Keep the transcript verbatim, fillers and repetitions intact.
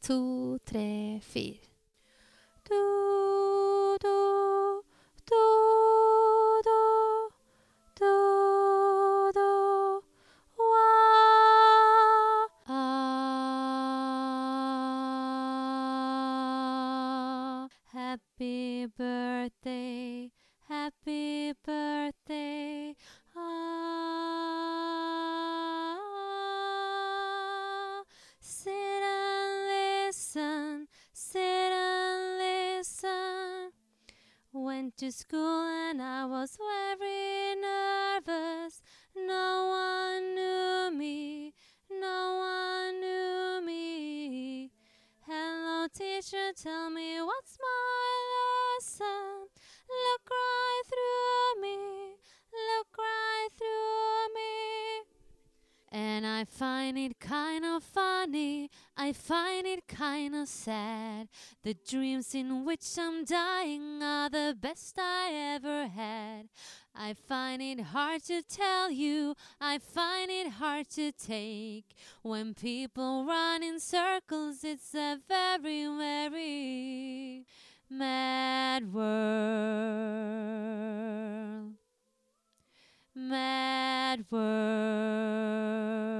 to, tre, fire. Do, do, do, do, do, do, wa, ah. Happy birthday, happy birthday, ah. Sit and listen, sit and listen. Went to school and I was very nervous. No one knew me, no one knew me. Hello teacher, tell me what's my lesson. Look right through me, look right through me. And I find it kind of funny, I find it kind of sad. The dreams in which I'm dying are the best I ever had. I find it hard to tell you, I find it hard to take. When people run in circles, it's a very, very mad world. Mad world.